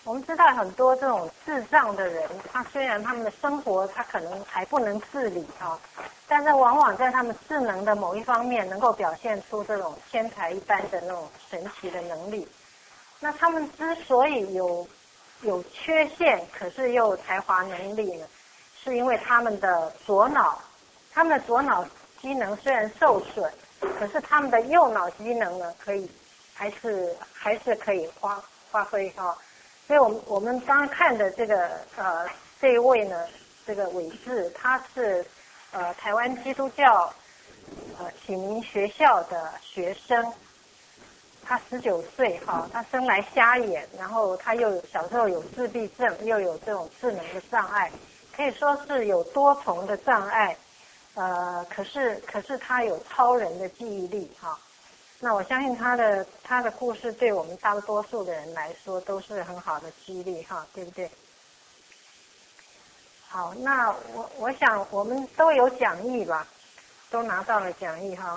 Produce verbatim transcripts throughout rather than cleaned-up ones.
我们知道很多这种智障的人，他虽然他们的生活他可能还不能自理啊，但是往往在他们智能的某一方面能够表现出这种天才一般的那种神奇的能力。那他们之所以有有缺陷，可是又有才华能力呢，是因为他们的左脑，他们的左脑机能虽然受损，可是他们的右脑机能呢，可以还是还是可以发发挥哈。所以我们我们刚刚看的这个呃这一位呢，这个伟志，他是呃台湾基督教呃启明学校的学生。他十九岁哈，他生来瞎眼，然后他又有小时候有自闭症，又有这种智能的障碍，可以说是有多重的障碍。呃，可是可是他有超人的记忆力哈。那我相信他的他的故事对我们大多数的人来说都是很好的激励哈，对不对？好，那我我想我们都有讲义吧，都拿到了讲义哈。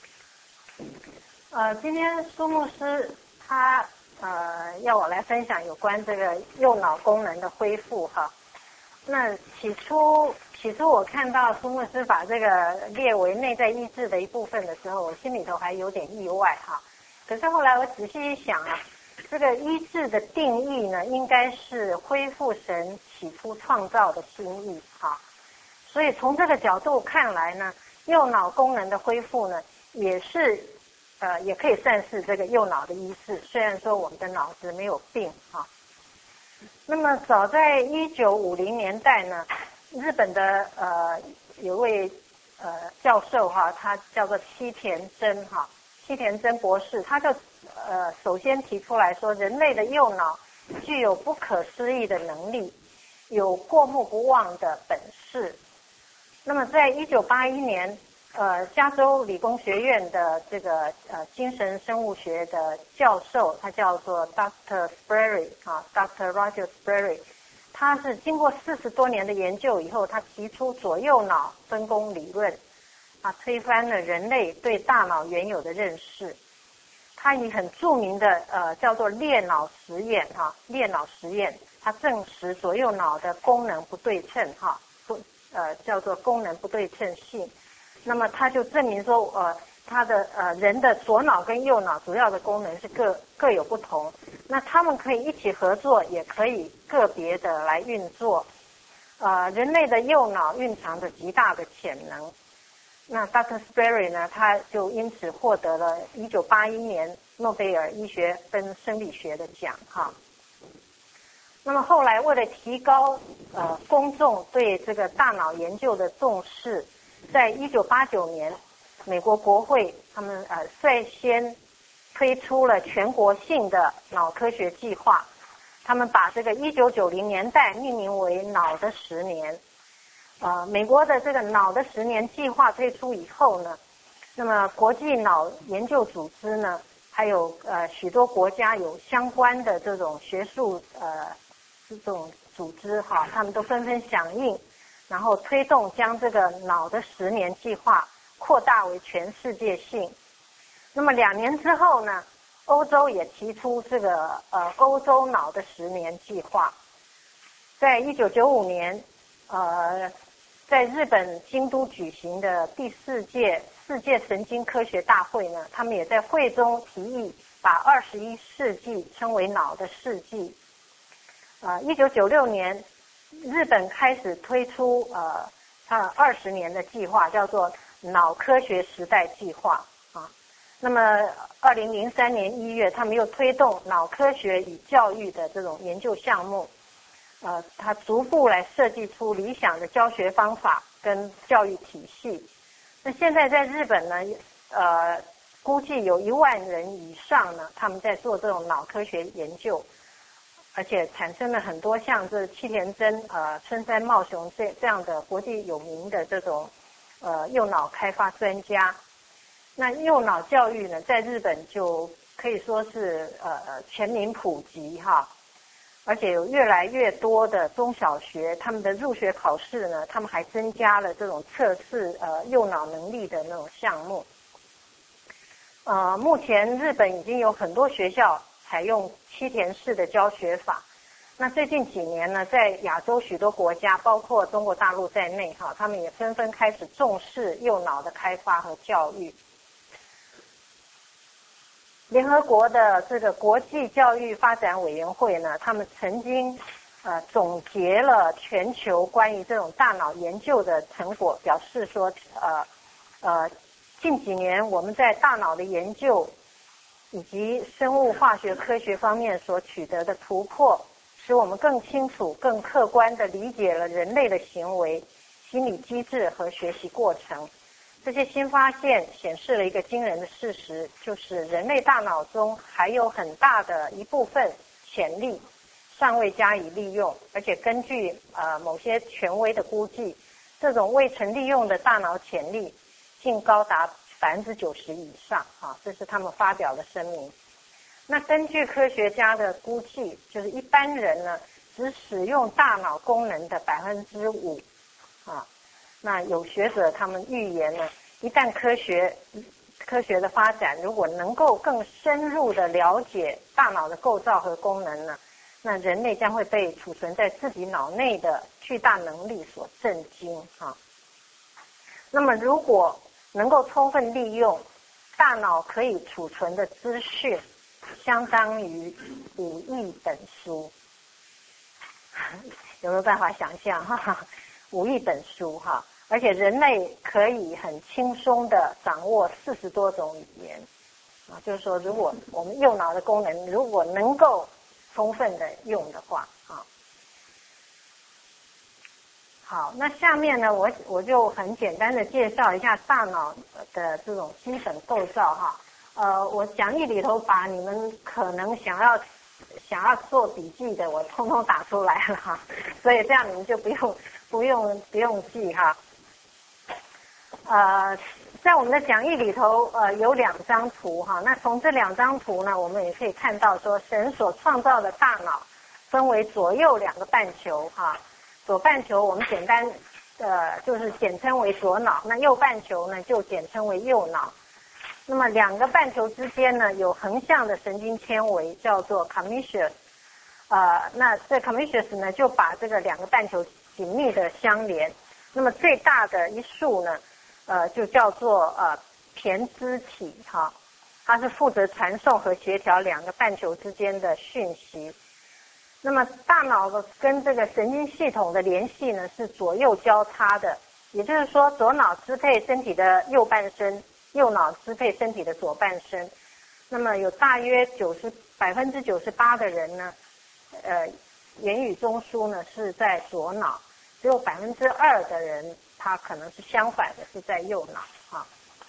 呃，今天苏牧师他呃要我来分享有关这个右脑功能的恢复哈。那起初起初我看到苏牧师把这个列为内在医治的一部分的时候，我心里头还有点意外哈。可是后来我仔细一想啊，这个医治的定义呢，应该是恢复神起初创造的心意哈。所以从这个角度看来呢，右脑功能的恢复呢，也是。呃，也可以算是这个右脑的医治，虽然说我们的脑子没有病啊。那么早在一九五零年代呢，日本的呃有位呃教授哈，他叫做七田真哈，七田真博士，他就呃首先提出来说，人类的右脑具有不可思议的能力，有过目不忘的本事。那么在一九八一年。呃，加州理工学院的这个呃精神生物学的教授，他叫做 Doctor Sperry 啊 ，Doctor Roger Sperry， 他是经过四十多年的研究以后，他提出左右脑分工理论，啊，推翻了人类对大脑原有的认识。他以很著名的呃叫做裂脑实验哈、啊，裂脑实验，他证实左右脑的功能不对称哈、啊，不呃叫做功能不对称性。那么他就证明说，呃，他的呃人的左脑跟右脑主要的功能是各各有不同，那他们可以一起合作，也可以个别的来运作。呃，人类的右脑蕴藏着极大的潜能。那 Doctor Sperry 呢，他就因此获得了一九八一年诺贝尔医学跟生理学的奖哈。那么后来为了提高呃公众对这个大脑研究的重视。在一九八九年，美国国会他们呃率先推出了全国性的脑科学计划，他们把这个一九九零年代命名为脑的十年。呃，美国的这个脑的十年计划推出以后呢，那么国际脑研究组织呢，还有呃许多国家有相关的这种学术呃这种组织哈，他们都纷纷响应。然后推动将这个脑的十年计划扩大为全世界性。那么两年之后呢，欧洲也提出这个呃欧洲脑的十年计划。在一九九五年，呃，在日本京都举行的第四届世界神经科学大会呢，他们也在会中提议把二十一世纪称为脑的世纪。呃，一九九六年。日本开始推出呃，它二十年的计划，叫做脑科学时代计划啊。那么，二零零三年一月，他们又推动脑科学与教育的这种研究项目，呃，它逐步来设计出理想的教学方法跟教育体系。那现在在日本呢，呃，估计有一万人以上呢，他们在做这种脑科学研究。而且产生了很多像这七田真、呃春山茂雄这这样的国际有名的这种呃右脑开发专家。那右脑教育呢，在日本就可以说是呃全民普及哈，而且有越来越多的中小学他们的入学考试呢，他们还增加了这种测试呃右脑能力的那种项目。呃，目前日本已经有很多学校采用七田式的教学法， 那最近几年呢，在亚洲许多国家，包括中国大陆在内，哈，他们也纷纷开始重视右脑的开发和教育。联合国的这个国际教育发展委员会呢，他们曾经呃总结了全球关于这种大脑研究的成果，表示说，呃呃，近几年我们在大脑的研究以及生物化学科学方面所取得的突破，使我们更清楚、更客观地理解了人类的行为、心理机制和学习过程。这些新发现显示了一个惊人的事实，就是人类大脑中还有很大的一部分潜力尚未加以利用，而且根据呃某些权威的估计，这种未曾利用的大脑潜力竟高达百分之九十以上啊！这是他们发表的声明。那根据科学家的估计，就是一般人呢只使用大脑功能的百分之五啊。那有学者他们预言呢，一旦科学科学的发展如果能够更深入的了解大脑的构造和功能呢，那人类将会被储存在自己脑内的巨大能力所震惊啊。那么如果能够充分利用大脑可以储存的资讯，相当于五亿本书，有没有办法想象哈？五亿本书哈，而且人类可以很轻松的掌握四十多种语言啊，就是说，如果我们右脑的功能如果能够充分的用的话啊。好，那下面呢，我我就很简单的介绍一下大脑的这种基本构造哈。呃，我讲义里头把你们可能想要想要做笔记的，我通通打出来了哈，所以这样你们就不用不用不用记哈。呃，在我们的讲义里头，呃，有两张图哈。那从这两张图呢，我们也可以看到说，神所创造的大脑分为左右两个半球哈。左半球我们简单呃就是简称为左脑，那右半球呢就简称为右脑。那么两个半球之间呢有横向的神经纤维叫做 commissures， 呃，那这 commissures 呢就把这个两个半球紧密的相连。那么最大的一束呢，呃，就叫做呃胼胝体哈，它是负责传送和协调两个半球之间的讯息。那么大脑的跟这个神经系统的联系呢是左右交叉的，也就是说左脑支配身体的右半身，右脑支配身体的左半身。那么有大约九十百分之九十八的人呢，呃，言语中枢呢是在左脑，只有百分之二的人他可能是相反的，是在右脑啊。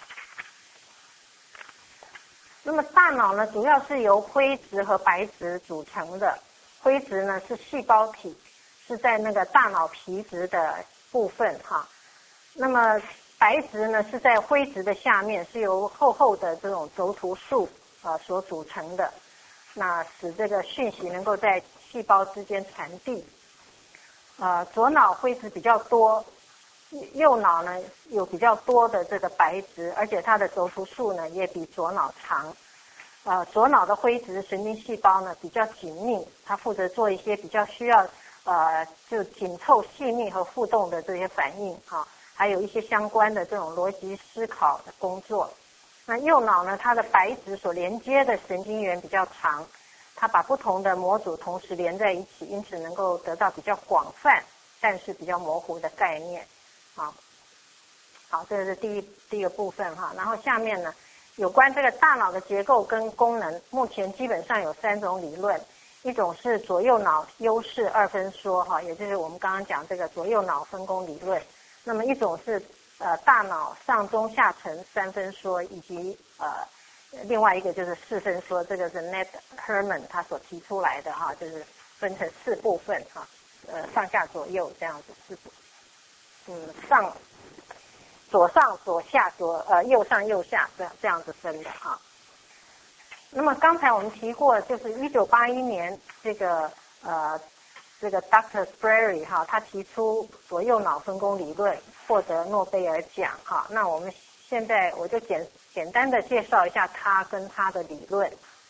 那么大脑呢主要是由灰质和白质组成的。灰质呢是细胞体，是在那个大脑皮质的部分哈。那么白质呢是在灰质的下面，是由厚厚的这种轴突束啊、呃、所组成的，那使这个讯息能够在细胞之间传递。呃，左脑灰质比较多，右脑呢有比较多的这个白质，而且它的轴突束呢也比左脑长。呃，左脑的灰质神经细胞呢比较紧密，它负责做一些比较需要呃就紧凑、细密和互动的这些反应哈、啊，还有一些相关的这种逻辑思考的工作。那右脑呢，它的白质所连接的神经元比较长，它把不同的模组同时连在一起，因此能够得到比较广泛但是比较模糊的概念。好，好，这是第一第一个部分哈，然后下面呢。有关这个大脑的结构跟功能，目前基本上有三种理论，一种是左右脑优势二分说哈，也就是我们刚刚讲这个左右脑分工理论。那么一种是呃大脑上中下层三分说，以及呃另外一个就是四分说，这个是 Ned Herman 他所提出来的哈，就是分成四部分哈，呃上下左右这样子四部，嗯上。左上左下左呃右上右下这样这样子分的哈。那么刚才我们提过，就是一九八一年这个呃这个 Doctor Sperry 哈，他提出左右脑分工理论，获得诺贝尔奖哈。那我们现在我就简简单的介绍一下他跟他的理论。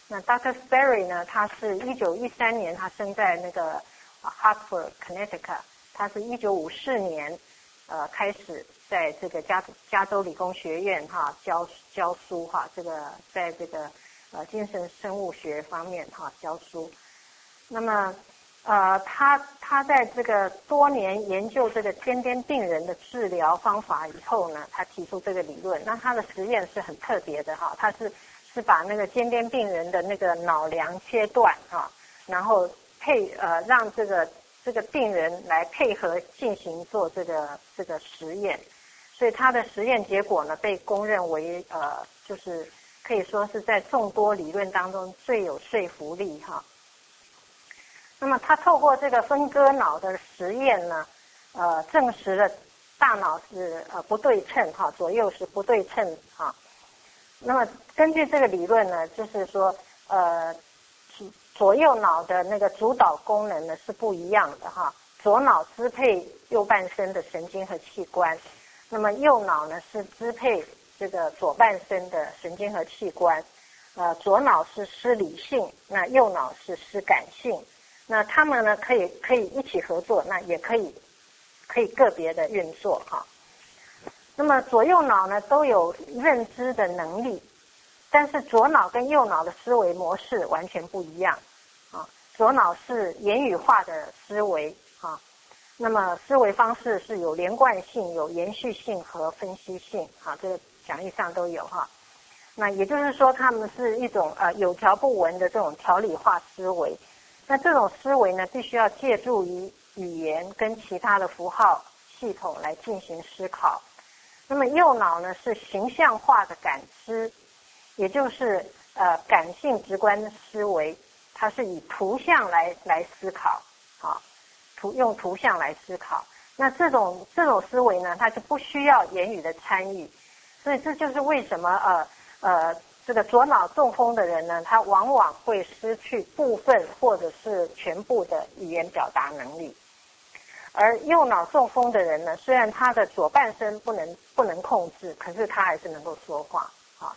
那 Doctor Sperry 呢，他是一九一三年，他生在那个 Hartford Connecticut， 他是一九五四年呃开始在这个加加州理工学院哈教教书哈，这个在这个呃精神生物学方面哈教书。那么呃他他在这个多年研究这个癫痫病人的治疗方法以后呢，他提出这个理论。那他的实验是很特别的哈，他是是把那个癫痫病人的那个脑梁切断哈，然后配呃让这个这个病人来配合进行做这个这个实验，所以他的实验结果呢被公认为呃就是可以说是在众多理论当中最有说服力哈。那么他透过这个分割脑的实验呢，呃证实了大脑是呃不对称哈，左右是不对称哈。那么根据这个理论呢，就是说呃左右脑的那个主导功能呢是不一样的哈，左脑支配右半身的神经和器官，那么右脑呢是支配这个左半身的神经和器官，呃左脑是施理性，那右脑是施感性，那他们呢可以可以一起合作，那也可以可以个别的运作哈。那么左右脑呢都有认知的能力，但是左脑跟右脑的思维模式完全不一样啊。左脑是言语化的思维啊，那么思维方式是有连贯性、有延续性和分析性啊，这个讲义上都有哈。那也就是说，他们是一种呃有条不紊的这种条理化思维。那这种思维呢，必须要借助于语言跟其他的符号系统来进行思考。那么右脑呢是形象化的感知，也就是呃感性直观的思维，它是以图像来来思考，啊，图用图像来思考。那这种这种思维呢，它就不需要言语的参与，所以这就是为什么呃呃这个左脑中风的人呢，他往往会失去部分或者是全部的语言表达能力。而右脑中风的人呢，虽然他的左半身不能不能控制，可是他还是能够说话啊。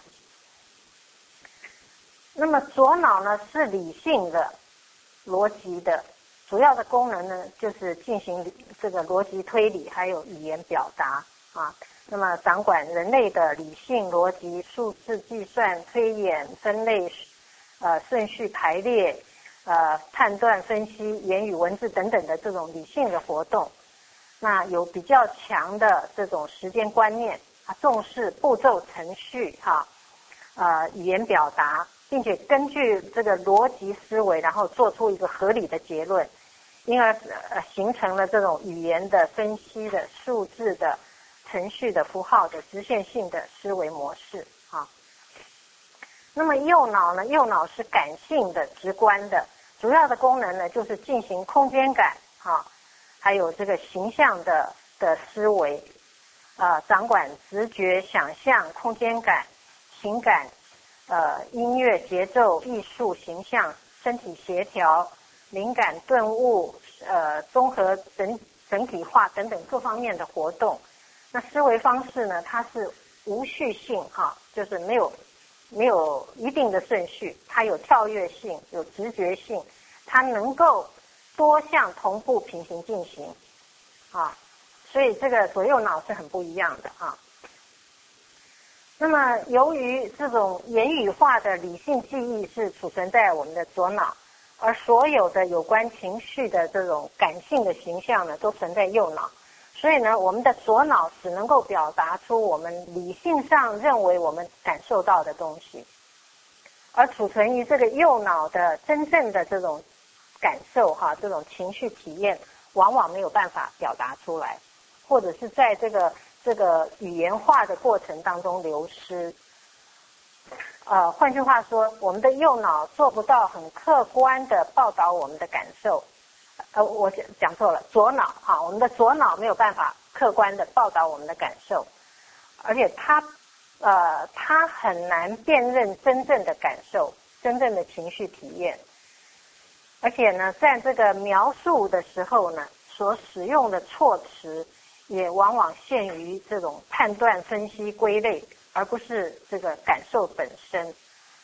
那么左脑呢是理性的、逻辑的，主要的功能呢就是进行这个逻辑推理，还有语言表达啊。那么掌管人类的理性、逻辑、数字计算、推演、分类、呃顺序排列。呃，判断、分析、言语、文字等等的这种理性的活动，那有比较强的这种时间观念，啊，重视步骤程序哈，呃，语言表达，并且根据这个逻辑思维，然后做出一个合理的结论，因而呃形成了这种语言的分析的、数字的、程序的、符号的、直线性的思维模式啊。那么右脑呢？右脑是感性的、直观的，主要的功能呢就是进行空间感啊，还有这个形象的的思维，啊、呃，掌管直觉、想象、空间感、情感、呃音乐、节奏、艺术、形象、身体协调、灵感顿悟、呃综合整整体化等等各方面的活动。那思维方式呢，它是无序性哈，就是没有。没有一定的顺序，它有跳跃性，有直觉性，它能够多项同步平行进行啊，所以这个左右脑是很不一样的啊。那么由于这种言语化的理性记忆是储存在我们的左脑，而所有的有关情绪的这种感性的形象呢都存在右脑，所以呢，我们的左脑只能够表达出我们理性上认为我们感受到的东西，而储存于这个右脑的真正的这种感受哈，这种情绪体验，往往没有办法表达出来，或者是在这个这个语言化的过程当中流失。呃，换句话说，我们的右脑做不到很客观的报道我们的感受。呃，我讲讲错了，左脑哈，我们的左脑没有办法客观的报道我们的感受，而且它呃，它很难辨认真正的感受、真正的情绪体验，而且呢，在这个描述的时候呢，所使用的措辞也往往限于这种判断、分析、归类，而不是这个感受本身。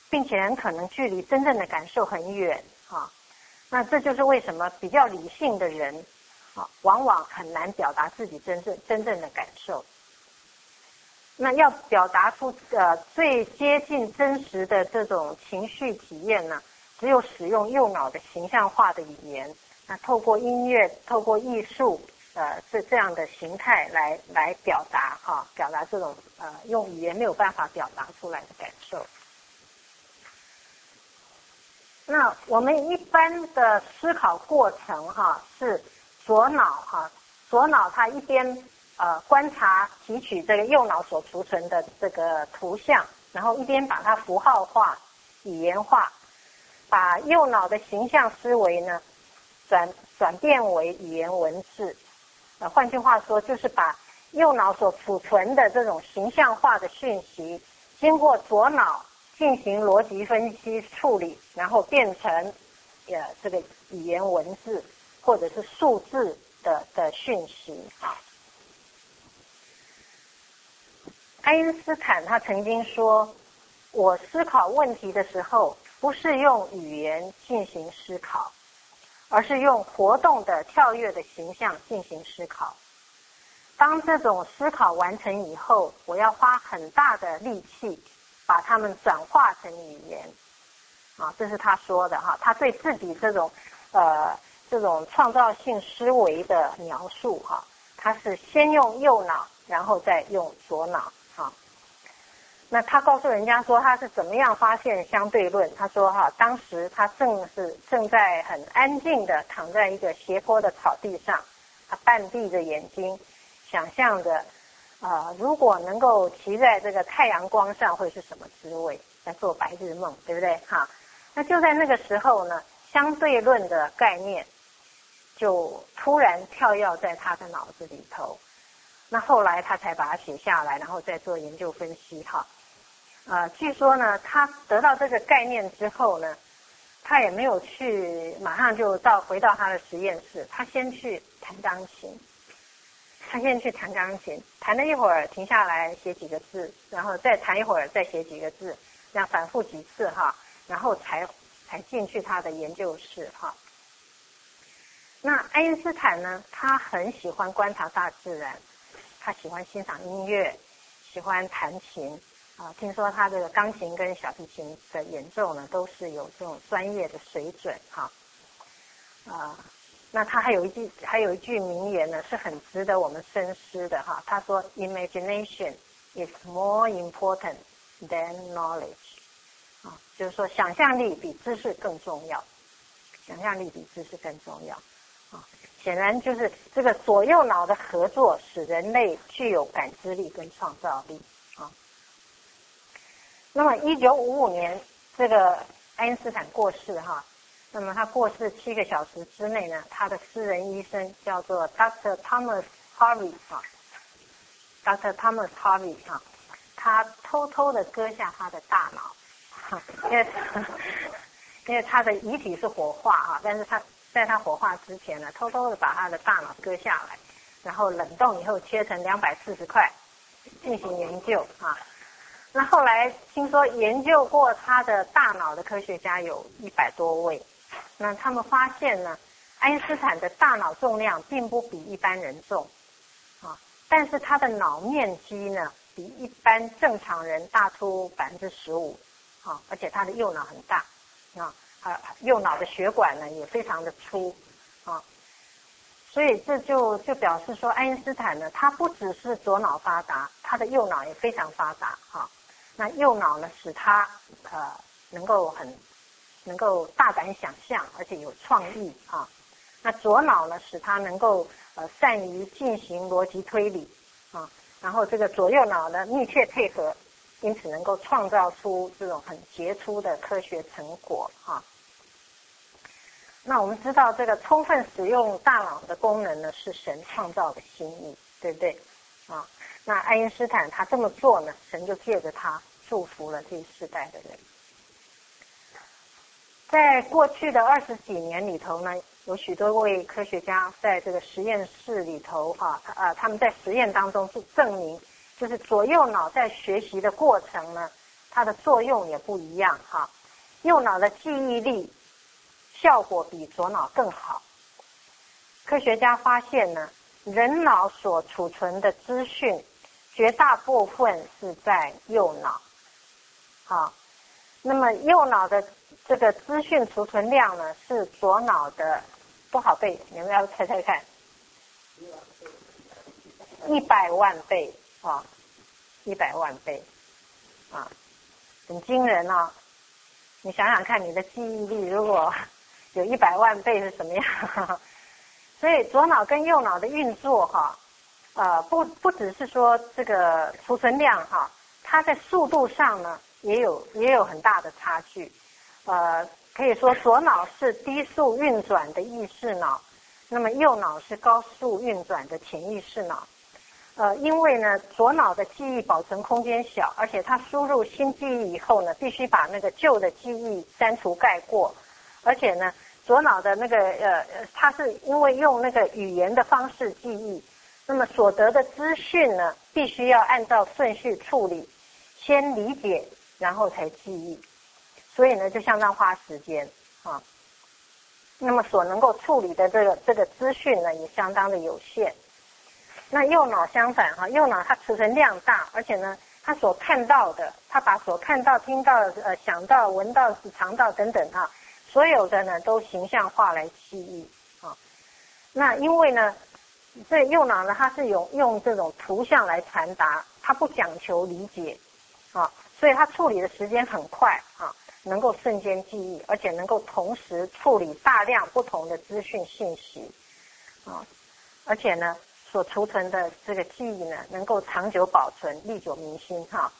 并且很可能距离真正的感受很远啊。那这就是为什么比较理性的人啊，往往很难表达自己真正真正的感受。那要表达出呃最接近真实的这种情绪体验呢，只有使用右脑的形象化的语言，那透过音乐、透过艺术，呃，这这样的形态来来表达哈、啊，表达这种呃用语言没有办法表达出来的感受。那我们一般的思考过程哈、啊，是左脑哈、啊，左脑它一边呃观察提取这个右脑所储存的这个图像，然后一边把它符号化、语言化，把右脑的形象思维呢转转变为语言文字。呃，换句话说，就是把右脑所储存的这种形象化的讯息，经过左脑进行逻辑分析处理，然后变成呃这个语言文字或者是数字的的讯息啊。爱因斯坦他曾经说，我思考问题的时候，不是用语言进行思考，而是用活动的跳跃的形象进行思考。当这种思考完成以后，我要花很大的力气把它们转化成语言啊，这是他说的哈。他对自己这种呃这种创造性思维的描述哈，他是先用右脑，然后再用左脑啊。那他告诉人家说他是怎么样发现相对论。他说哈，当时他正是正在很安静的躺在一个斜坡的草地上，他半闭着眼睛，想象着啊、呃，如果能够骑在这个太阳光上会是什么滋味，在做白日梦，对不对哈？那就在那个时候呢，相对论的概念就突然跳跃在他的脑子里头。那后来他才把它写下来，然后再做研究分析哈。呃，据说呢，他得到这个概念之后呢，他也没有去马上就到回到他的实验室，他先去弹钢琴，他先去弹钢琴，弹了一会儿停下来写几个字，然后再弹一会儿再写几个字，这样反复几次哈，然后才才进去他的研究室哈。那爱因斯坦呢，他很喜欢观察大自然，他喜欢欣赏音乐，喜欢弹琴。啊，听说他这个钢琴跟小提琴的演奏呢，都是有这种专业的水准哈。啊，那他还有一句还有一句名言呢，是很值得我们深思的哈。他说 ，Imagination is more important than knowledge。啊，就是说想象力比知识更重要，想象力比知识更重要。啊，显然就是这个左右脑的合作，使人类具有感知力跟创造力。那么一九五五年，这个爱因斯坦过世哈。那么他过世七个小时之内呢，他的私人医生叫做 Doctor Thomas Harvey 啊 ，Doctor Thomas Harvey 啊，他偷偷的割下他的大脑，因为因为他的遗体是火化啊，但是他在他火化之前呢，偷偷的把他的大脑割下来，然后冷冻以后切成两百四十块进行研究啊。那后来听说研究过他的大脑的科学家有一百多位，那他们发现呢，爱因斯坦的大脑重量并不比一般人重啊，但是他的脑面积呢比一般正常人大出百分之十五啊，而且他的右脑很大啊，啊右脑的血管呢也非常的粗啊，所以这就就表示说，爱因斯坦呢，他不只是左脑发达，他的右脑也非常发达哈。那右脑呢，使他呃能够很能够大胆想象，而且有创意啊。那左脑呢，使他能够呃善于进行逻辑推理啊。然后这个左右脑呢密切配合，因此能够创造出这种很杰出的科学成果啊。那我们知道，这个充分使用大脑的功能呢，是神创造的心意，对不对啊？那爱因斯坦他这么做呢，神就借着他祝福了这一世代的人。在过去的二十几年里头呢，有许多位科学家在这个实验室里头啊，呃，他们在实验当中是证明，就是左右脑在学习的过程呢， 它的作用也不一样哈。右脑的记忆力效果比左脑更好。科学家发现呢，人脑所储存的资讯绝大部分是在右脑，啊，那么右脑的这个资讯储存量呢是左脑的多少倍？你们要猜猜看？一百万倍啊，一百万倍啊，很惊人啊！你想想看，你的记忆力如果有一百万倍是什么样？所以左脑跟右脑的运作哈，呃，不不只是说这个储存量哈，它在速度上呢也有也有很大的差距。呃，可以说左脑是低速运转的意识脑，那么右脑是高速运转的潜意识脑。呃，因为呢，左脑的记忆保存空间小，而且它输入新记忆以后呢，必须把那个旧的记忆删除盖过，而且呢，左脑的那个呃，它是因为用那个语言的方式记忆，那么所得的资讯呢，必须要按照顺序处理，先理解，然后才记忆，所以呢，就相当花时间啊。那么所能够处理的这个这个资讯呢，也相当的有限。那右脑相反哈，右脑它储存量大，而且呢，它所看到的，它把所看到、听到、呃想到、闻到、尝到等等啊，所有的呢都形象化来记忆啊。那因为呢，这右脑呢它是用用这种图像来传达，它不讲求理解啊，所以它处理的时间很快啊，能够瞬间记忆，而且能够同时处理大量不同的资讯信息啊，而且呢。所储存的这个记忆呢，能够长久保存，历久弥新哈。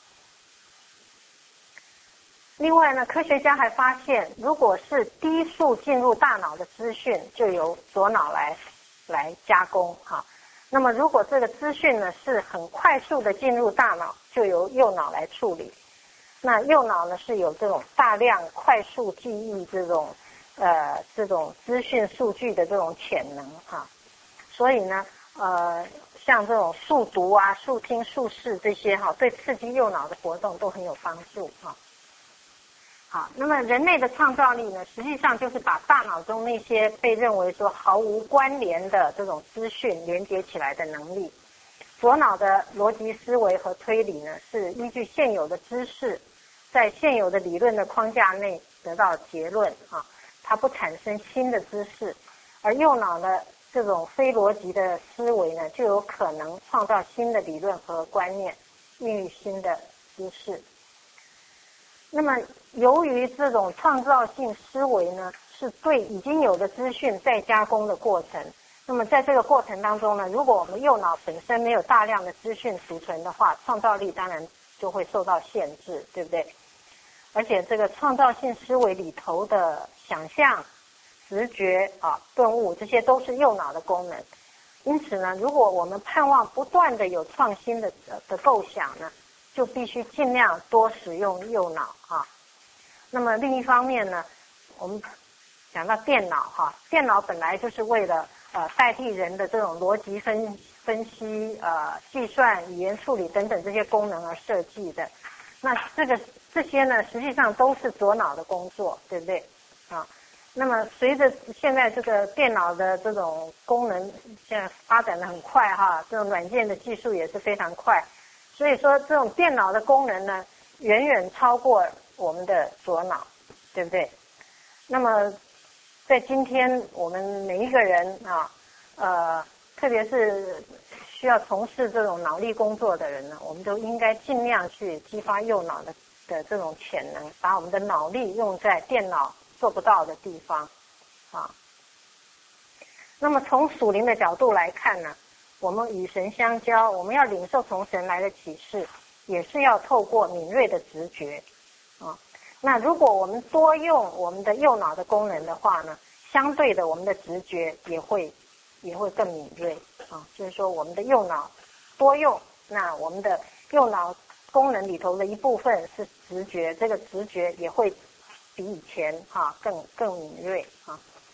另外呢，科学家还发现，如果是低速进入大脑的资讯，就由左脑来来加工哈。那么如果这个资讯呢是很快速的进入大脑，就由右脑来处理。那右脑呢是有这种大量快速记忆这种呃这种资讯数据的这种潜能哈。所以呢。呃，像这种速读啊、速听、速视这些哈，对刺激右脑的活动都很有帮助哈。好，那么人类的创造力呢，实际上就是把大脑中那些被认为说毫无关联的这种资讯连接起来的能力。左脑的逻辑思维和推理呢，是依据现有的知识，在现有的理论的框架内得到结论啊，它不产生新的知识，而右脑呢？这种非逻辑的思维呢，就有可能创造新的理论和观念，孕育新的知识。那么，由于这种创造性思维呢，是对已经有的资讯再加工的过程。那么，在这个过程当中呢，如果我们右脑本身没有大量的资讯储存的话，创造力当然就会受到限制，对不对？而且，这个创造性思维里头的想象。直觉啊、顿悟，这些都是右脑的功能。因此呢，如果我们盼望不断的有创新的的构想呢，就必须尽量多使用右脑啊。那么另一方面呢，我们讲到电脑哈，电脑本来就是为了呃代替人的这种逻辑分分析、呃计算、语言处理等等这些功能而设计的。那这个这些呢，实际上都是左脑的工作，对不对啊？那么随着现在这个电脑的这种功能现在发展的很快哈，这种软件的技术也是非常快，所以说这种电脑的功能呢，远远超过我们的左脑，对不对？那么在今天我们每一个人啊，呃，特别是需要从事这种脑力工作的人呢，我们都应该尽量去激发右脑的的这种潜能，把我们的脑力用在电脑做不到的地方啊。那么从属灵的角度来看呢，我们与神相交，我们要领受从神来的启示，也是要透过敏锐的直觉啊。那如果我们多用我们的右脑的功能的话呢，相对的我们的直觉也会也会更敏锐啊。就是说我们的右脑多用，那我们的右脑功能里头的一部分是直觉，这个直觉也会比以前哈、啊、更更敏锐啊。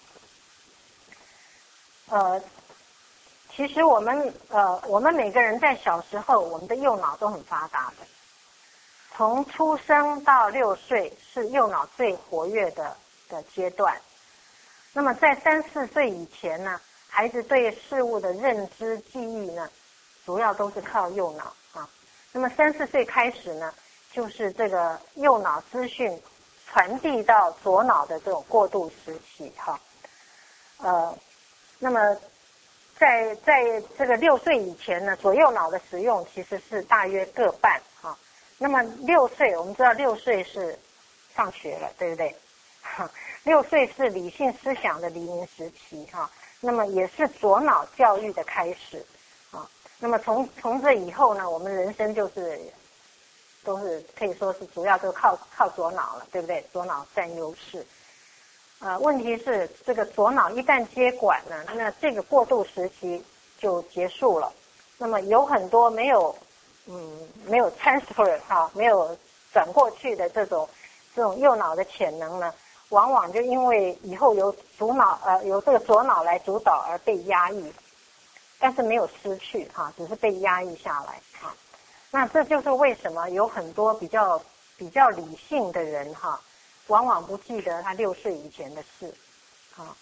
呃，其实我们呃我们每个人在小时候，我们的右脑都很发达的。 从出生到六岁是右脑最活跃的的阶段。那么在三四岁以前呢，孩子对事物的认知记忆呢，主要都是靠右脑啊。那么三四岁开始呢，就是这个右脑资讯传递到左脑的这种过渡时期哈。呃，那么在在这个六岁以前呢，左右脑的使用其实是大约各半哈。那么六岁，我们知道六岁是上学了，对不对？六岁是理性思想的黎明时期哈。那么也是左脑教育的开始啊。那么从从这以后呢，我们人生就是都是可以说是主要都靠靠左脑了，对不对？左脑占优势。呃，问题是这个左脑一旦接管呢，那这个过渡时期就结束了。那么有很多没有嗯没有 transfer 啊，没有转过去的这种这种右脑的潜能呢，往往就因为以后由主脑呃由这个左脑来主导而被压抑，但是没有失去哈、啊，只是被压抑下来啊。那这就是为什么有很多比较比较理性的人哈、啊，往往不记得他六岁以前的事啊。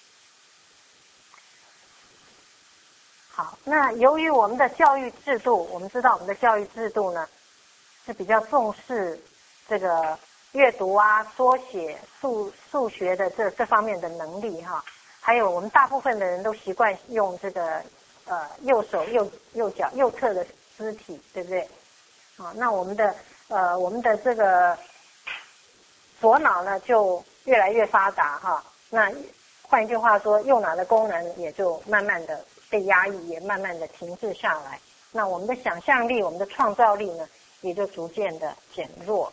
好，那由于我们的教育制度，我们知道我们的教育制度呢是比较重视这个阅读啊、缩写、数数学的这这方面的能力哈，还有我们大部分的人都习惯用这个呃右手右右脚右侧的肢体，对不对？啊，那我们的呃我们的这个左脑呢就越来越发达哈，那换一句话说，右脑的功能也就慢慢的被压抑，也慢慢的停滞下来。那我们的想象力、我们的创造力呢，也就逐渐的减弱。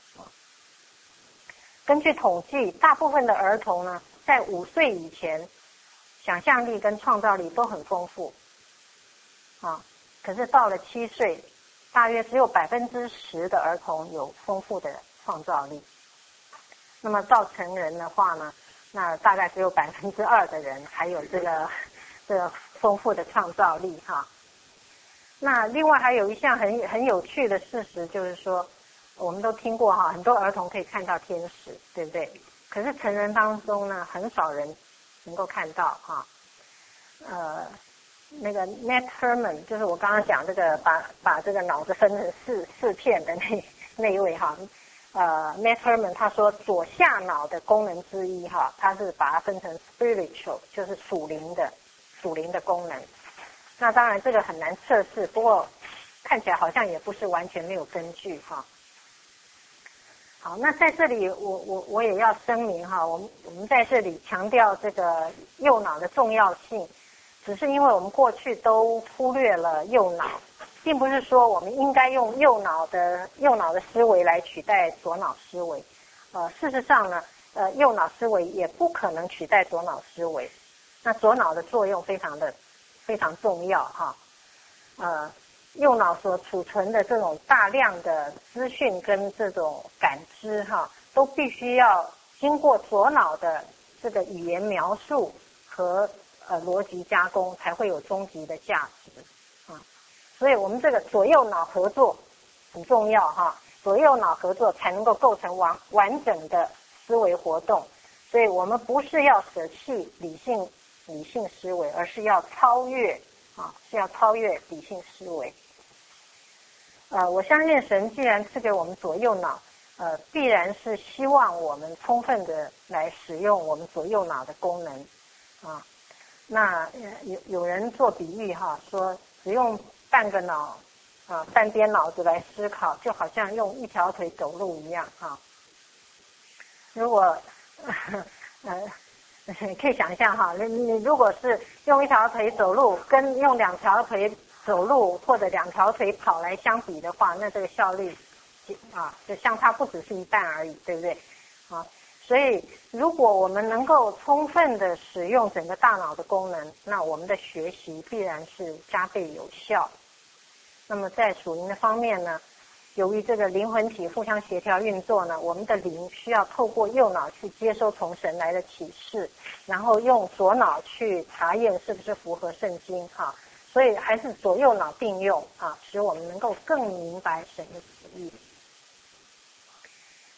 根据统计，大部分的儿童呢，在五岁以前，想象力跟创造力都很丰富，啊，可是到了七岁，大约只有百分之十的儿童有丰富的创造力。那么到成人的话呢，那大概只有百分之二的人还有这个这个丰富的创造力哈。那另外还有一项很很有趣的事实，就是说，我们都听过哈，很多儿童可以看到天使，对不对？可是成人当中呢，很少人能够看到哈。呃，那个 Matt Herman 就是我刚刚讲这个把把这个脑子分成四四片的那那一位哈。呃 Matt Herman 他说左下脑的功能之一哈，他是把它分成 spiritual， 就是属灵的属灵的功能。那当然这个很难测试，不过看起来好像也不是完全没有根据哈。好，那在这里我我我也要声明哈，我们我们在这里强调这个右脑的重要性，只是因为我们过去都忽略了右脑，并不是说我们应该用右脑的右脑的思维来取代左脑思维。呃，事实上呢，呃，右脑思维也不可能取代左脑思维。那左脑的作用非常的非常重要哈。呃，右脑所储存的这种大量的资讯跟这种感知哈，都必须要经过左脑的这个语言描述和呃逻辑加工，才会有终极的价值啊。所以我们这个左右脑合作很重要哈，左右脑合作才能够构成完完整的思维活动。所以我们不是要舍弃理性理性思维，而是要超越啊，是要超越理性思维。呃，我相信神既然赐给我们左右脑，呃，必然是希望我们充分的来使用我们左右脑的功能啊。那有有人做比喻哈，说只用半个脑啊，半边脑子来思考，就好像用一条腿走路一样哈。如果呃可以想象哈，你你如果是用一条腿走路，跟用两条腿走路或者两条腿跑来相比的话，那这个效率啊，就相差不只是一半而已，对不对？啊，所以如果我们能够充分的使用整个大脑的功能，那我们的学习必然是加倍有效。那么在属灵的方面呢，由于这个灵魂体互相协调运作呢，我们的灵需要透过右脑去接收从神来的启示，然后用左脑去查验是不是符合圣经哈。所以还是左右脑并用啊，使我们能够更明白神的旨意。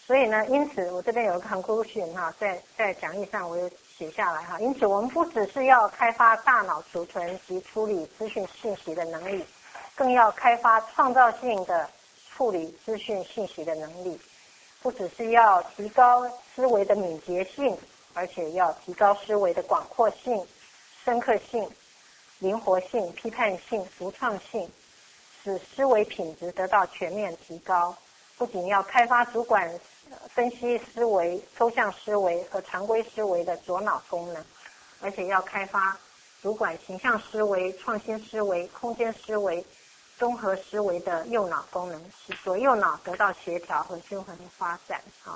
所以呢，因此我这边有个 conclusion 哈，在在讲义上我有写下来哈。因此，我们不只是要开发大脑储存及处理资讯信息的能力，更要开发创造性的处理资讯信息的能力。不只是要提高思维的敏捷性，而且要提高思维的广阔性、深刻性、灵活性、批判性、独创性，使思维品质得到全面提高。不仅要开发主管分析思维、抽象思维和常规思维的左脑功能，而且要开发主管形象思维、创新思维、空间思维、综合思维的右脑功能，使左右脑得到协调和均衡的发展啊。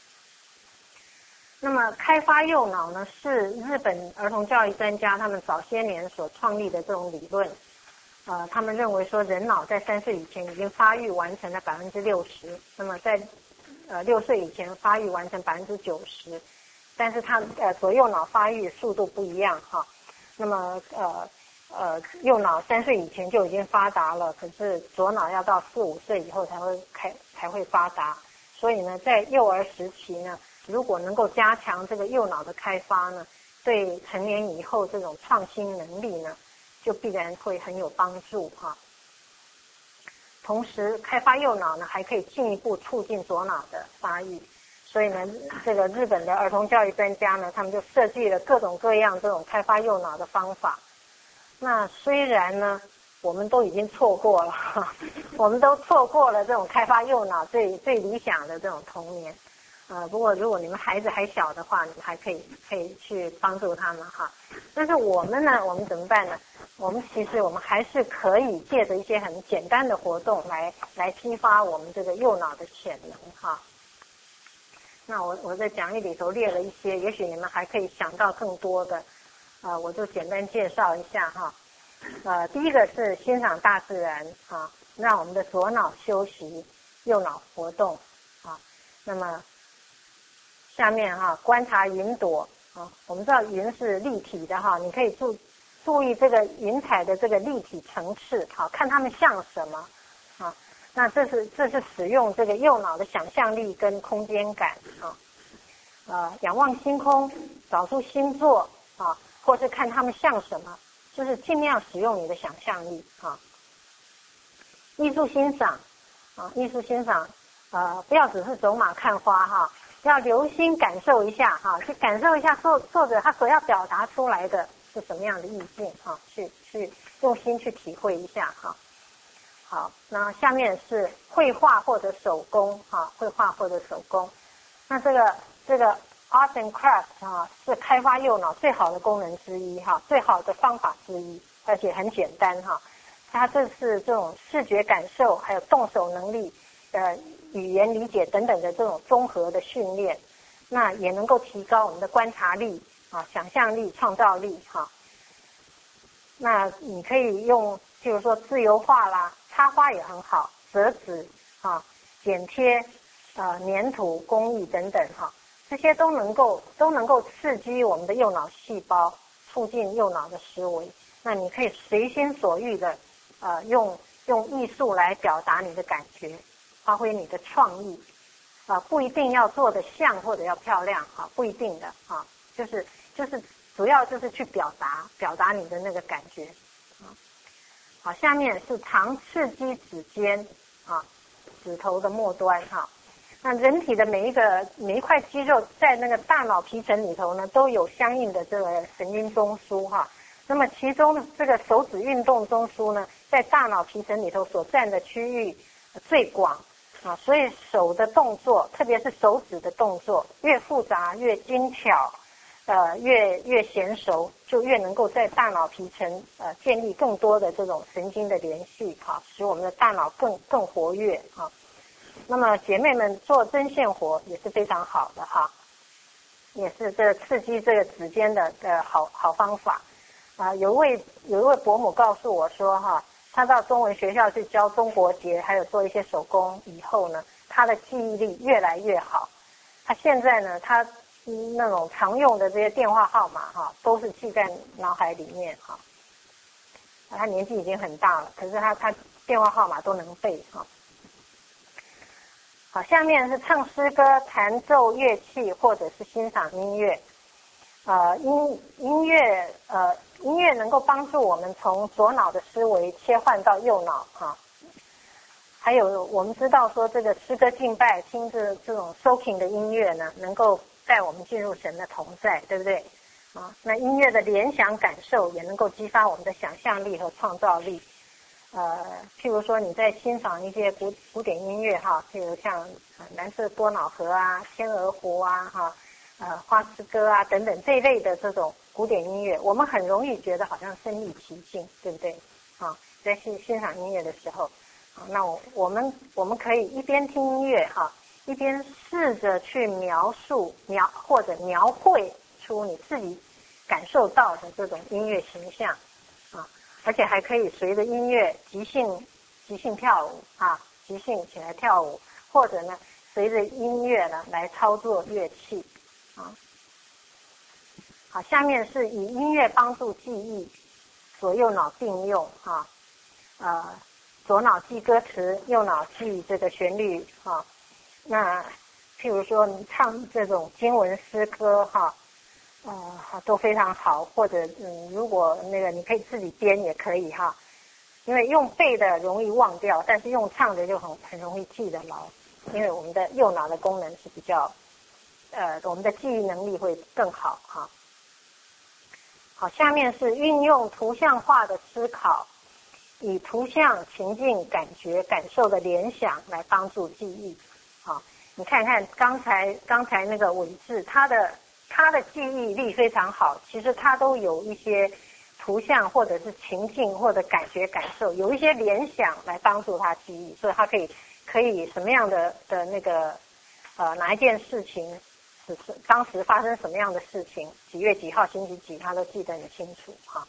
那么开发右脑呢，是日本儿童教育专家他们早些年所创立的这种理论。呃，他们认为说人脑在三岁以前已经发育完成了百分之六十，那么在呃六岁以前发育完成百分之九十，但是它呃左右脑发育速度不一样哈。那么呃呃右脑三岁以前就已经发达了，可是左脑要到四五岁以后才会开才会发达。所以呢，在幼儿时期呢，如果能够加强这个右脑的开发呢，对成年以后这种创新能力呢，就必然会很有帮助哈。同时，开发右脑呢，还可以进一步促进左脑的发育。所以呢，这个日本的儿童教育专家呢，他们就设计了各种各样这种开发右脑的方法。那虽然呢，我们都已经错过了，我们都错过了这种开发右脑最最理想的这种童年。呃，不过如果你们孩子还小的话，你们还可以可以去帮助他们哈。但是我们呢，我们怎么办呢？我们其实我们还是可以借着一些很简单的活动来来激发我们这个右脑的潜能哈。那我我在讲义里头列了一些，也许你们还可以想到更多的，呃，我就简单介绍一下哈。呃，第一个是欣赏大自然啊，让我们的左脑休息，右脑活动啊。那么下面哈，观察云朵啊，我们知道云是立体的哈，你可以注注意这个云彩的这个立体层次，好，看它们像什么啊？那这是这是使用这个右脑的想象力跟空间感啊，呃，仰望星空，找出星座啊，或是看它们像什么，就是尽量使用你的想象力啊。艺术欣赏啊，艺术欣赏，呃，不要只是走马看花哈。要留心感受一下哈，去感受一下作作者他所要表达出来的是什么样的意境哈，去去用心去体会一下哈。好，那下面是绘画或者手工哈，绘画或者手工。那这个这个 art and craft 哈，是开发右脑最好的功能之一哈，最好的方法之一，而且很简单哈。它这是这种视觉感受还有动手能力呃。语言理解等等的这种综合的训练，那也能够提高我们的观察力啊、想象力、创造力哈、啊。那你可以用，譬如说自由画啦、插花也很好，折纸啊、剪贴啊、粘土工艺等等哈、啊，这些都能够都能够刺激我们的右脑细胞，促进右脑的思维。那你可以随心所欲的呃用用艺术来表达你的感觉。发挥你的创意，啊，不一定要做得像或者要漂亮啊，不一定的啊，就是就是主要就是去表达表达你的那个感觉啊。好，下面是常刺激指尖啊，指头的末端哈、啊。那人体的每一个每一块肌肉在那个大脑皮层里头呢，都有相应的这个神经中枢哈、啊。那么其中这个手指运动中枢呢，在大脑皮层里头所占的区域最广。啊，所以手的动作，特别是手指的动作，越复杂越精巧，呃，越越娴熟，就越能够在大脑皮层呃建立更多的这种神经的联系，哈、啊，使我们的大脑更更活跃啊。那么姐妹们做针线活也是非常好的哈、啊，也是这刺激这个指尖的的好好方法啊。有一位有一位伯母告诉我说哈。啊他到中文学校去教中国结，还有做一些手工以后呢，他的记忆力越来越好。他现在呢，他、嗯、那种常用的这些电话号码哈，都是记在脑海里面哈。他年纪已经很大了，可是他他电话号码都能背哈。 好，下面是唱诗歌、弹奏乐器或者是欣赏音乐。呃，音音乐呃音乐能够帮助我们从左脑的思维切换到右脑啊。还有我们知道说这个诗歌敬拜，听着这种 soaking 的音乐呢，能够带我们进入神的同在，对不对？啊，那音乐的联想感受也能够激发我们的想象力和创造力。呃，譬如说你在欣赏一些古古典音乐哈，譬如像呃蓝色多瑙河啊、天鹅湖啊哈。呃，花诗歌啊等等这一类的这种古典音乐，我们很容易觉得好像身临其境，对不对？啊，在欣欣赏音乐的时候，啊，那我我们我们可以一边听音乐哈，一边试着去描述描或者描绘出你自己感受到的这种音乐形象，啊，而且还可以随着音乐即兴即兴跳舞啊，即兴起来跳舞，或者呢随着音乐呢来操作乐器。啊，好，下面是以音乐帮助记忆，左右脑并用啊，呃，左脑记歌词，右脑记这个旋律啊。那譬如说你唱这种经文诗歌哈，呃，都非常好，或者嗯，如果那个你可以自己编也可以哈，因为用背的容易忘掉，但是用唱的就很很容易记得牢，因为我们的右脑的功能是比较。呃，我们的记忆能力会更好哈。好，下面是运用图像化的思考，以图像、情境、感觉、感受的联想来帮助记忆。好，你看看刚才刚才那个伟志，他的他的记忆力非常好，其实他都有一些图像或者是情境或者感觉感受，有一些联想来帮助他记忆，所以他可以可以什么样的的那个呃哪一件事情。只是当时发生什么样的事情，几月几号星期几，他都记得很清楚哈。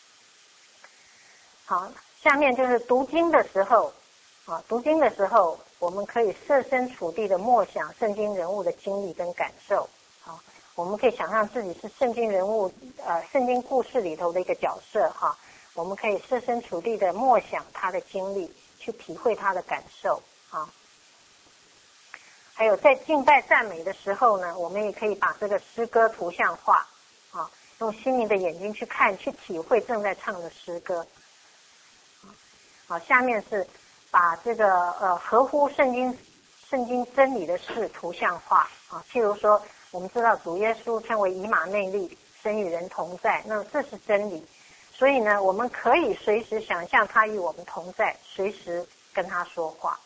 好，下面就是读经的时候啊，读经的时候，我们可以设身处地的默想圣经人物的经历跟感受。啊，我们可以想象自己是圣经人物，呃，圣经故事里头的一个角色哈。我们可以设身处地的默想他的经历，去体会他的感受啊。还有在敬拜赞美的时候呢，我们也可以把这个诗歌图像化，啊，用心灵的眼睛去看、去体会正在唱的诗歌。好，下面是把这个呃合乎圣经圣经真理的事图像化啊，譬如说，我们知道主耶稣称为以马内利，神与人同在，那这是真理。所以呢，我们可以随时想象他与我们同在，随时跟他说话。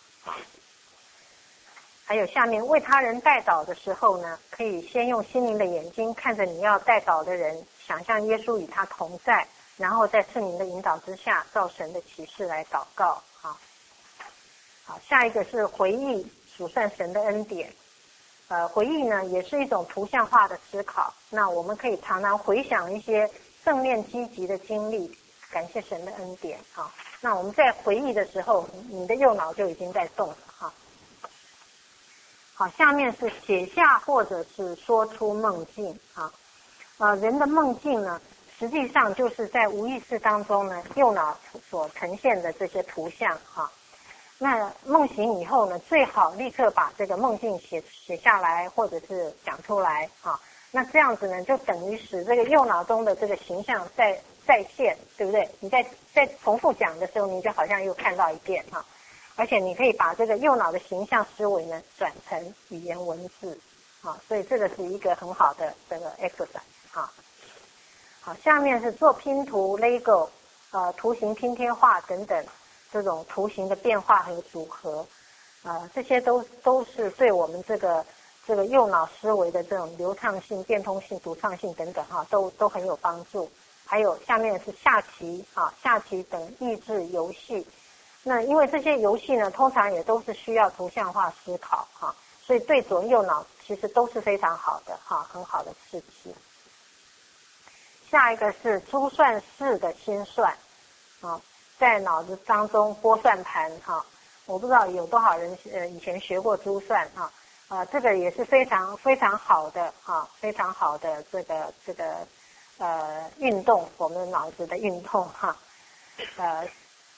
还有下面为他人代祷的时候呢，可以先用心灵的眼睛看着你要代祷的人，想象耶稣与他同在，然后在圣灵的引导之下，照神的启示来祷告啊。好，下一个是回忆数算神的恩典。呃，回忆呢也是一种图像化的思考。那我们可以常常回想一些正面积极的经历，感谢神的恩典啊。那我们在回忆的时候，你的右脑就已经在动了哈。好，下面是写下或者是说出梦境啊。呃，人的梦境呢，实际上就是在无意识当中呢，右脑所呈现的这些图像哈。那梦醒以后呢，最好立刻把这个梦境写写下来，或者是讲出来啊。那这样子呢，就等于使这个右脑中的这个形象再再现，对不对？你在在重复讲的时候，你就好像又看到一遍哈。而且你可以把这个右脑的形象思维呢转成语言文字啊，所以这个是一个很好的这个 exercise 啊。好，下面是做拼图、Lego 呃图形拼贴画等等这种图形的变化和组合，呃这些都都是对我们这个这个右脑思维的这种流畅性、变通性、独创性等等哈，都都很有帮助。还有下面是下棋啊，下棋等益智游戏。那因为这些游戏呢，通常也都是需要图像化思考哈，所以对左右脑其实都是非常好的哈，很好的刺激。下一个是珠算式的心算啊，在脑子当中拨算盘哈，我不知道有多少人呃以前学过珠算啊，啊这个也是非常非常好的啊，非常好的这个这个呃运动，我们脑子的运动哈，呃。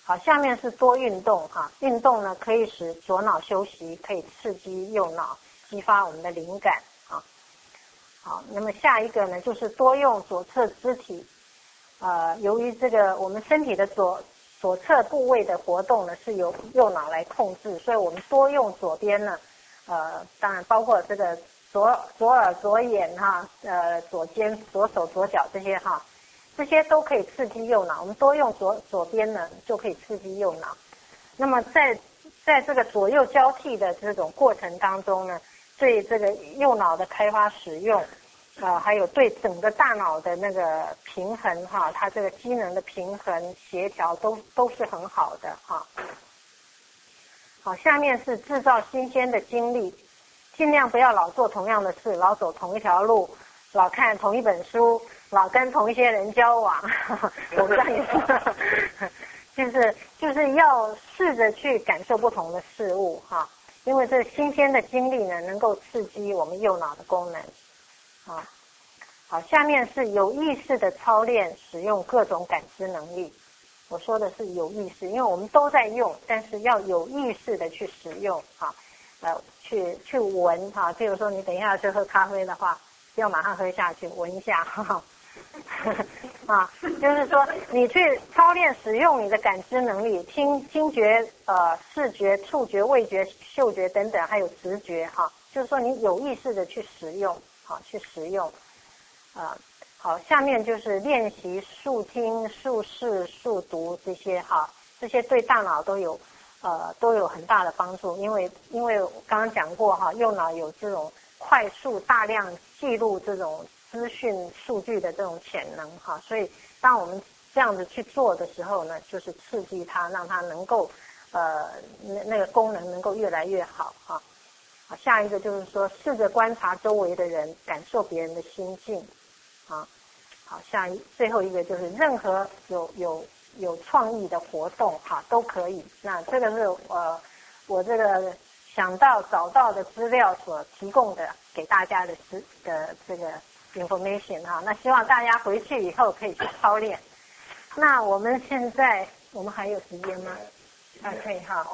好，下面是多运动哈，运动呢可以使左脑休息，可以刺激右脑，激发我们的灵感啊。好，那么下一个呢就是多用左侧肢体，呃，由于这个我们身体的左左侧部位的活动呢是由右脑来控制，所以我们多用左边呢，呃，当然包括这个左左耳、左眼哈，呃，左肩、左手、左脚这些哈。这些都可以刺激右脑，我们多用左左边呢，就可以刺激右脑。那么在在这个左右交替的这种过程当中呢，对这个右脑的开发使用，啊、呃，还有对整个大脑的那个平衡哈，它这个机能的平衡协调都都是很好的哈。好，下面是制造新鲜的经历，尽量不要老做同样的事，老走同一条路，老看同一本书。老跟同一些人交往，我不知道你说，就是就是要试着去感受不同的事物哈，因为这新鲜的经历呢，能够刺激我们右脑的功能啊。好，下面是有意识的操练使用各种感知能力。我说的是有意识，因为我们都在用，但是要有意识的去使用啊，呃，去去闻哈。譬如说，你等一下去喝咖啡的话，不要马上喝下去，闻一下哈哈。啊，就是说你去操练使用你的感知能力，听听觉、呃视觉、触觉、味觉、嗅觉等等，还有直觉哈、啊，就是说你有意识的去使用，好、啊、去使用，啊好，下面就是练习速听、速视、速读这些哈、啊，这些对大脑都有呃都有很大的帮助，因为因为刚刚讲过哈、啊，右脑有这种快速大量记录这种资讯数据的这种潜能哈，所以当我们这样子去做的时候呢，就是刺激它，让它能够呃那那个功能能够越来越好哈。好，下一个就是说试着观察周围的人，感受别人的心境啊。好，下一最后一个就是任何有有有创意的活动哈都可以。那这个是呃我这个想到找到的资料所提供的给大家的资的这个information 哈，那希望大家回去以后可以去操练。那我们现在我们还有时间吗？啊，可以哈。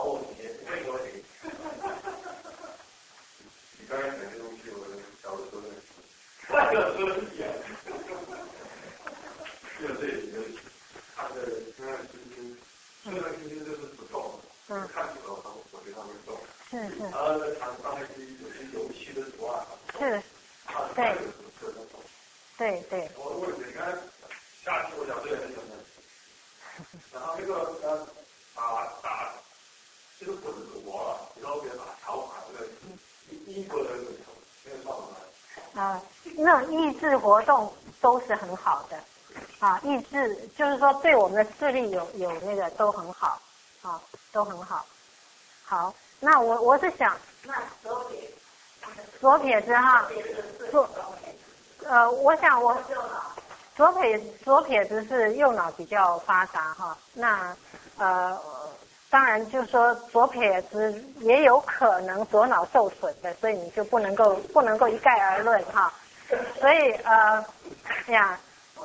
你刚才讲的东西，我小的时候那个时候一样。就这里面，他的看就是虽然今天就是不动，嗯，看起来他我觉得他会动，是是。然后呢，他上面是有些游戏的图案，是，对。 对对。 我问你，看下次我讲这个很简单。然后那个呃打打这个滚轴啊，然后给打条码这个一个人里头，那个算吗？ 啊，那种益智活动都是很好的啊，益智就是说对我们的视力有有那个都很好啊，都很好。好，那我我是想， 那左撇左撇子哈，左。呃，我想我左撇左撇子是右脑比较发达哈，那呃当然就是说左撇子也有可能左脑受损的，所以你就不能够不能够一概而论哈，所以呃呀，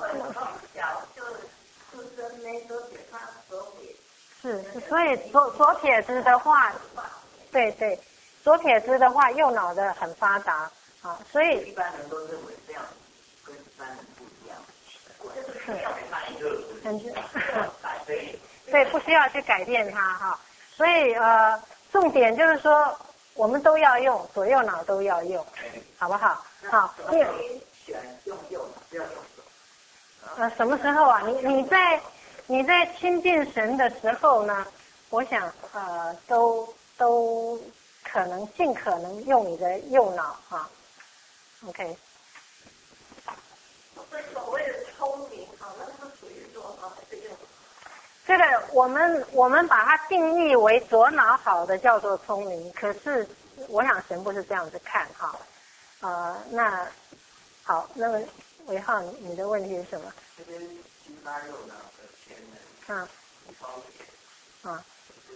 是是，所以左左撇子的话，对对，左撇子的话右脑的很发达。啊，所以一般人都认为这样跟一般人不一样， 是很对对，不需要去改变它哈。所以呃，重点就是说，我们都要用，左右脑都要用，好不好？好， 你选用右脑，不要用手。 呃，什么时候啊？你你在你在亲近神的时候呢？我想呃，都都可能尽可能用你的右脑哈。OK， 所谓的聪明啊，那是属于左脑还是右脑？ 这个我们我们把它定义为左脑好的叫做聪明，可是我想神不是这样子看哈。呃，那好，那么伟浩，你你的问题是什么？ 这边激发右脑的潜能。 啊。啊。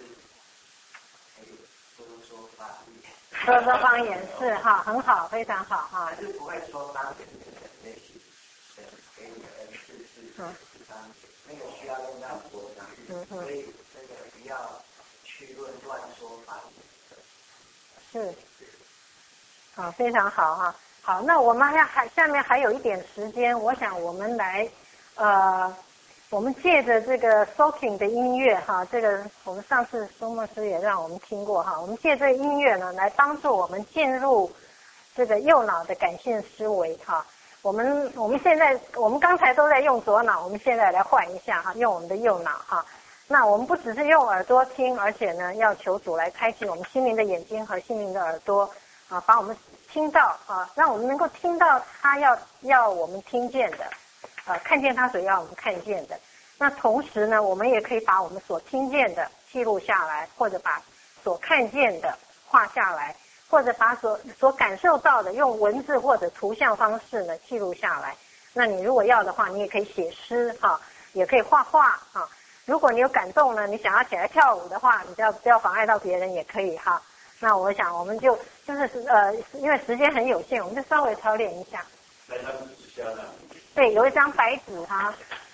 说说方言， 说说方言是哈，很好，非常好哈。 还是不会说方言的那些，给你的恩赐是章，那个需要用到多章， 嗯嗯， 所以这个不要去论断说法。 是，好，非常好哈。好，那我们还还下面还有一点时间，我想我们来，呃，我们借着这个 soaking 的音乐哈，这个我们上次苏牧师也让我们听过哈，我们借这个音乐呢，来帮助我们进入这个右脑的感性思维哈。我们我们现在我们刚才都在用左脑，我们现在来换一下哈，用我们的右脑哈。那我们不只是用耳朵听，而且呢，要求主来开启我们心灵的眼睛和心灵的耳朵啊，把我们听到啊，让我们能够听到他要要我们听见的，呃、啊，看见他所要我们看见的。那同时呢，我们也可以把我们所听见的记录下来，或者把所看见的画下来，或者把所所感受到的用文字或者图像方式呢记录下来。那你如果要的话，你也可以写诗哈、啊，也可以画画啊。如果你有感动呢，你想要起来跳舞的话，你不要不要妨碍到别人也可以哈。那我想我们就就是呃，因为时间很有限，我们就稍微操练一下。 来，他们纸箱呢？ 对，有一张白纸哈。